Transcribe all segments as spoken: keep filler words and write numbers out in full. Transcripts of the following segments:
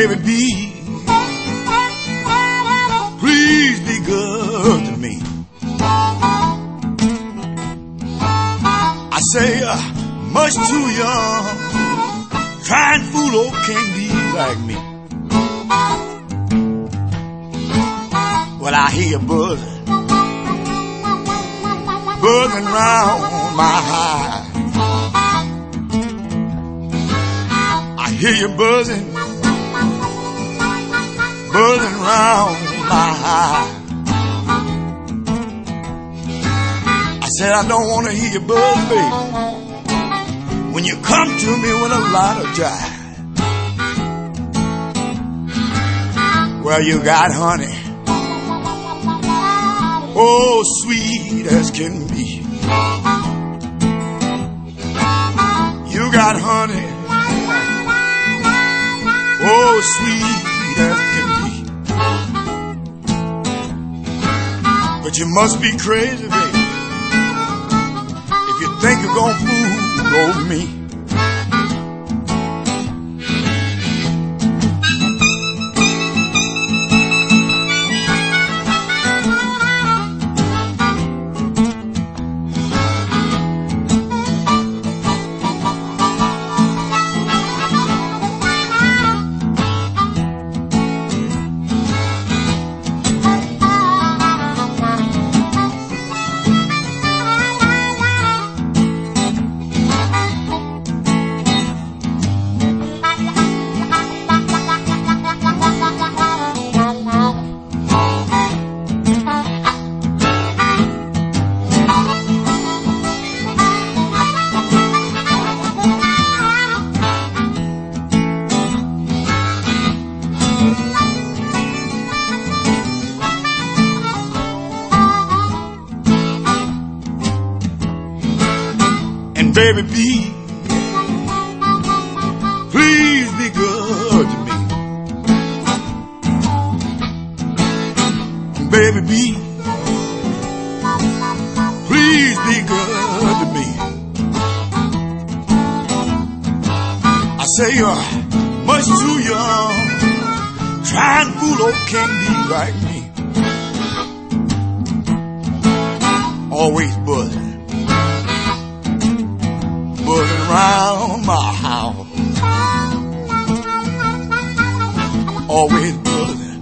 baby B, please be good to me. I say uh, much too young, trying to fool old King D like me. Well, I hear you buzzing, buzzing round my high. I hear you buzzing, buzzing round my high. I said I don't want to hear you buzz, baby, when you come to me with a lot of jive. Well, you got honey, oh, sweet as can be. You got honey, oh, sweet as can be. But you must be crazy, baby, if you think you're gonna fool over me. Baby B, please be good to me. Baby B, please be good to me. I say you're much too young, trying to fool old King D like me. Always buzzing, buzzing around my house, always buzzing,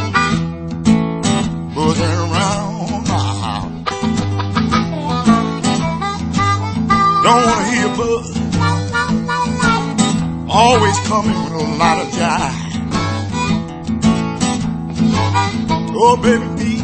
buzzing around my house. Don't wanna hear you buzz, always coming with a lot of jive. Oh, baby B,